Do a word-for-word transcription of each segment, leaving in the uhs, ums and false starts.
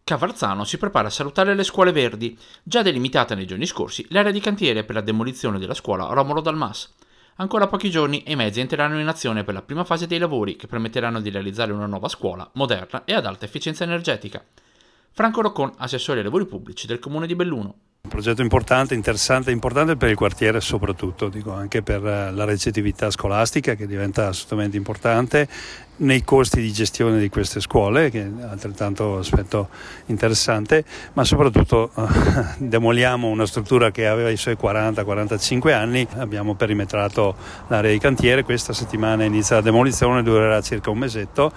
Cavarzano si prepara a salutare le scuole verdi. Già delimitata nei giorni scorsi l'area di cantiere per la demolizione della scuola Romolo Dal Mas. Ancora pochi giorni e i mezzi entreranno in azione per la prima fase dei lavori che permetteranno di realizzare una nuova scuola, moderna e ad alta efficienza energetica. Franco Roccon, assessore ai lavori pubblici del comune di Belluno. Un progetto importante, interessante, importante per il quartiere soprattutto, dico anche per la recettività scolastica che diventa assolutamente importante, nei costi di gestione di queste scuole, che è altrettanto aspetto interessante, ma soprattutto eh, demoliamo una struttura che aveva i suoi quaranta quarantacinque anni, abbiamo perimetrato l'area di cantiere, questa settimana inizia la demolizione, durerà circa un mesetto.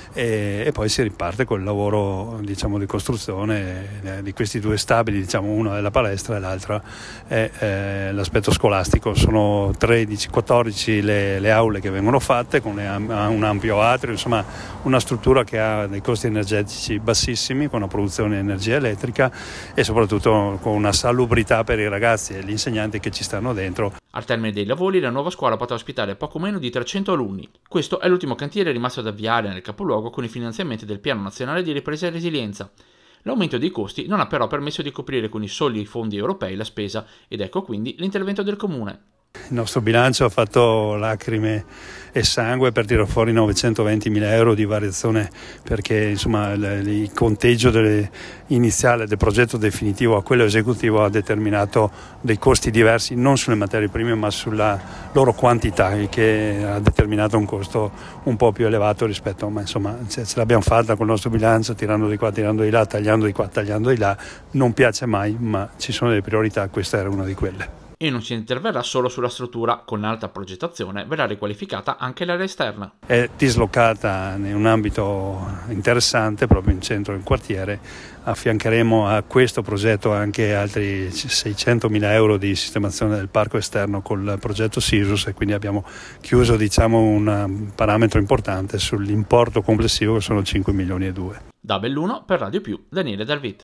E, e poi si riparte col lavoro, diciamo, di costruzione eh, di questi due stabili, diciamo, uno è la palestra e l'altra è eh, l'aspetto scolastico. Sono tredici quattordici le, le aule che vengono fatte con le, un ampio atrio, insomma una struttura che ha dei costi energetici bassissimi, con una produzione di energia elettrica e soprattutto con una salubrità per i ragazzi e gli insegnanti che ci stanno dentro. Al termine dei lavori la nuova scuola potrà ospitare poco meno di trecento alunni. Questo è l'ultimo cantiere rimasto ad avviare nel capoluogo con i finanziamenti del Piano Nazionale di Ripresa e Resilienza. L'aumento dei costi non ha però permesso di coprire con i soli fondi europei la spesa ed ecco quindi l'intervento del comune. Il nostro bilancio ha fatto lacrime e sangue per tirare fuori novecentoventimila euro di variazione, perché insomma il, il conteggio delle, iniziale del progetto definitivo a quello esecutivo ha determinato dei costi diversi non sulle materie prime ma sulla loro quantità, il che ha determinato un costo un po' più elevato rispetto, ma insomma ce, ce l'abbiamo fatta con il nostro bilancio, tirando di qua, tirando di là, tagliando di qua, tagliando di là. Non piace mai, ma ci sono delle priorità, questa era una di quelle. E non si interverrà solo sulla struttura, con alta progettazione verrà riqualificata anche l'area esterna. È dislocata in un ambito interessante, proprio in centro del quartiere. Affiancheremo a questo progetto anche altri seicentomila euro di sistemazione del parco esterno col progetto Sisus e quindi abbiamo chiuso, diciamo, un parametro importante sull'importo complessivo che sono cinque milioni e due. Da Belluno per Radio Più, Daniele Dalvit.